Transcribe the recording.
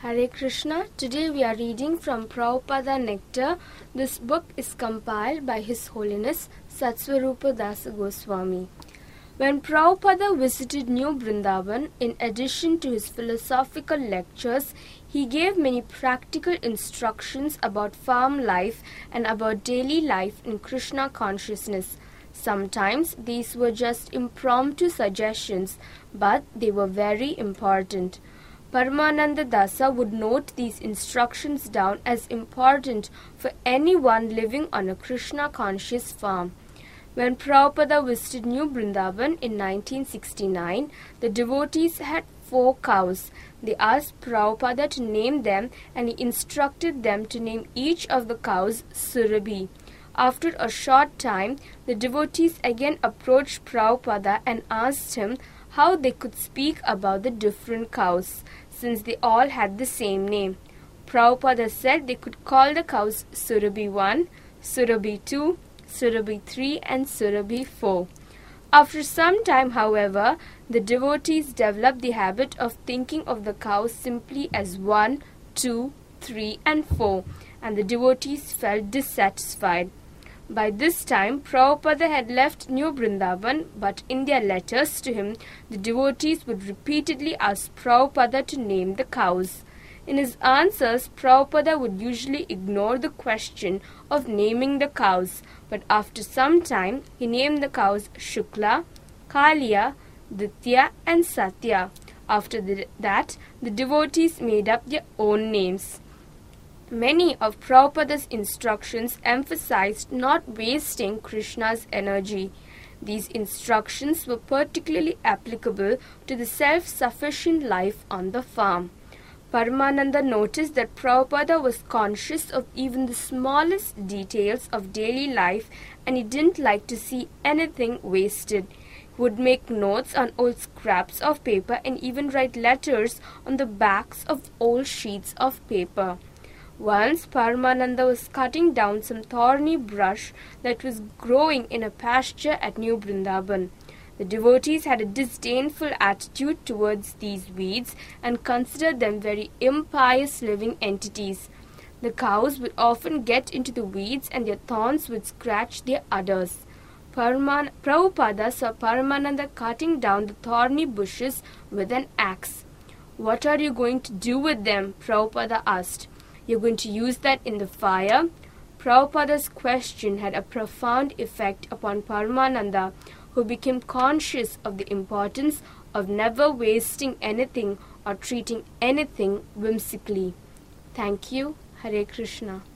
Hare Krishna. Today we are reading from Prabhupada Nectar. This book is compiled by His Holiness Satsvarupa Dasa Goswami. When Prabhupada visited New Vrindavan, in addition to his philosophical lectures, he gave many practical instructions about farm life and about daily life in Krishna consciousness. Sometimes these were just impromptu suggestions, but they were very important. Paramananda Dasa would note these instructions down as important for anyone living on a Krishna-conscious farm. When Prabhupada visited New Vrindavan in 1969, the devotees had 4 cows. They asked Prabhupada to name them, and he instructed them to name each of the cows Surabhi. After a short time, the devotees again approached Prabhupada and asked him how they could speak about the different cows, since they all had the same name. Prabhupada said they could call the cows Surabhi 1, Surabhi 2, Surabhi 3 and Surabhi 4. After some time, however, the devotees developed the habit of thinking of the cows simply as 1, 2, 3 and 4, and the devotees felt dissatisfied. By this time, Prabhupada had left New Vrindavan, but in their letters to him, the devotees would repeatedly ask Prabhupada to name the cows. In his answers, Prabhupada would usually ignore the question of naming the cows, but after some time, he named the cows Shukla, Kaliya, Ditya and Satya. After that, the devotees made up their own names. Many of Prabhupada's instructions emphasized not wasting Krishna's energy. These instructions were particularly applicable to the self-sufficient life on the farm. Paramananda noticed that Prabhupada was conscious of even the smallest details of daily life, and he didn't like to see anything wasted. He would make notes on old scraps of paper and even write letters on the backs of old sheets of paper. Once Paramananda was cutting down some thorny brush that was growing in a pasture at New Vrindavan. The devotees had a disdainful attitude towards these weeds and considered them very impious living entities. The cows would often get into the weeds and their thorns would scratch their udders. Prabhupada saw Paramananda cutting down the thorny bushes with an axe. "What are you going to do with them?" Prabhupada asked. "You're going to use that in the fire?" Prabhupada's question had a profound effect upon Paramananda, who became conscious of the importance of never wasting anything or treating anything whimsically. Thank you. Hare Krishna.